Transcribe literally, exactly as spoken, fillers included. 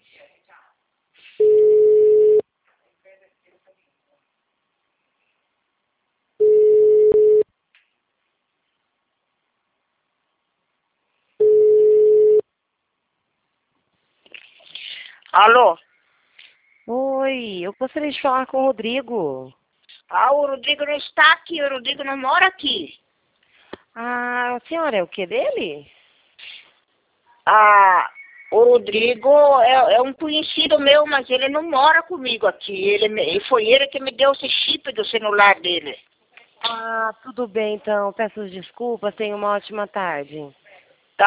Alô? Oi, eu gostaria de falar com o Rodrigo. Ah, o Rodrigo não está aqui, o Rodrigo não mora aqui. Ah, a senhora é o que dele? Ah, o Rodrigo é, é um conhecido meu, mas ele não mora comigo aqui. Ele, me- foi ele que me deu esse chip do celular dele. Ah, tudo bem então. Peço desculpas, tenha uma ótima tarde.